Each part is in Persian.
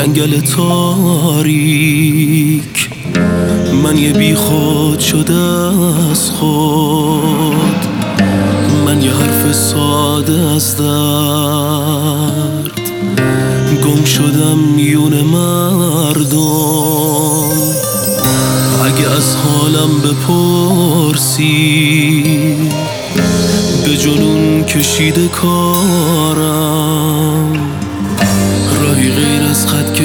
جنگل تاریک، من یه بی خود شده از خود، من یه حرف ساده از درد، گم شدم میون مردم. اگه از حالم بپرسی، به جنون کشیده کارم، راهی غیر از خط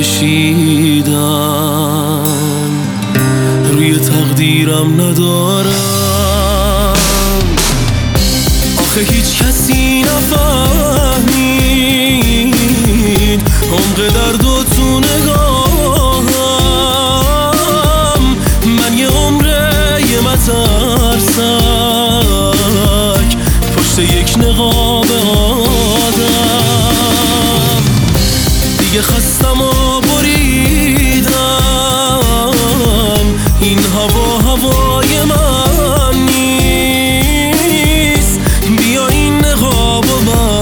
کشیدن روی تقدیرم ندارم. آخه هیچ کسی نفهمید عمق درد و تو نگاهم. من یه عمره یه مترسک پشت یک نقاب آدم. دیگه خستم و بریدم، این هوا هوای من نیست. بیا این نقاب و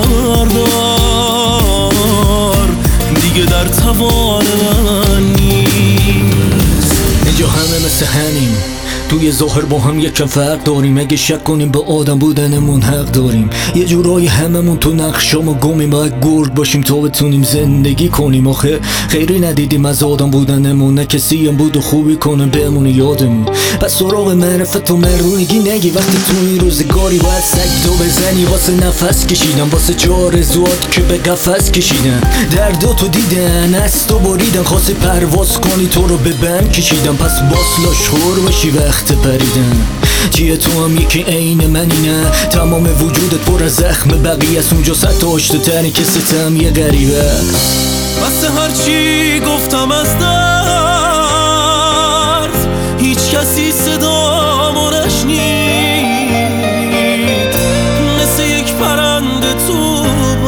بردار، دیگه در توان من نیست. اینجا همه مثل همین، توی ظاهر با هم یکم فرق داریم. اگه شک کنیم به آدم بودنمون حق داریم. یه جورایی هممون تو نقشامو گمیم، باید گرگ باشیم تا بتونیم زندگی کنیم. آخه خیری ندیدیم از آدم بودنمون، نه کسی هم بود و خوبی کنه بمونه یادمون. پس سراغ معرفت و مردونگی نگی، وقتی تو این روزگاری باید سگ تو بزنی. واسه نفس کشیدن، واسه چهار زواد که به قفس کشیدن، درداتو دیدن از تو بریدن. خواستی پرواز کنی تو رو به بند کشیدن، پس باس لاشخور باشی وقت پریدن. چیه تو هم یکی عین منی؟ نه، تمام وجودت پر از زخم بقیه است. اونجا صد تا آشته تری که ستم یه غریبه است. واسه هرچی گفتم از درد، هیچ کسی صدامو نشنید. مثل یک پرنده تو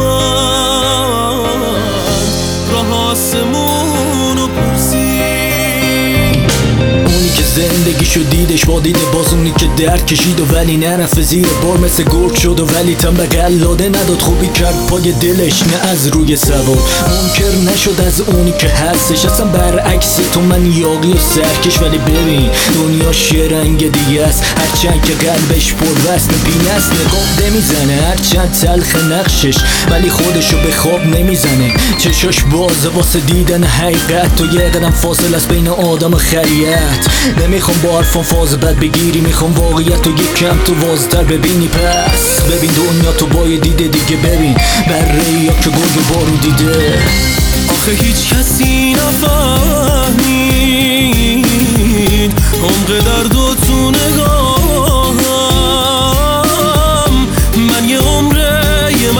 بند راه آسمونو پرسید. اونی که زندگیشو دیدش با دید باز، اونی که درد کشید و ولی نرفت زیر بار، مثل گرگ شد و ولی تن به قلاده نداد. خوبی کرد پای دلش نه از روی سوار، منکر نشد از اونی که هستش. اصلا برعکس تو من یاقی و سرکش، ولی ببین دنیاش یه رنگ دیگه است. هرچند که قلبش پر وزن پینه است، نقاب نمیزنه هرچند تلخ نقشش، ولی خودشو به خواب نمیزنه. چشاش بازه واسه دیدن حقیقت، تو یه قدم فاصل از بین آدم و خریت. نمیخوام با حرفان فاز بد بگیری، میخوام واقعیت تو یک کم تو وازتر ببینی. پس ببین دنیا تو با یه دیده دیگه، ببین بره یا که گرگ بارو دیده. آخه هیچ کسی نفهمید عمق درد و تو نگاهم. من یه عمره یه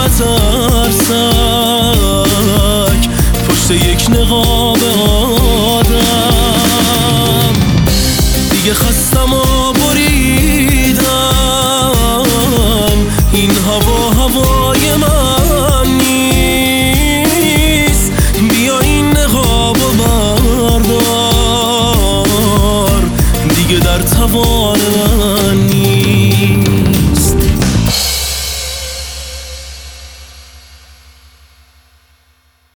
مترسک پشت یک نقاب آدم. دیگه خستم و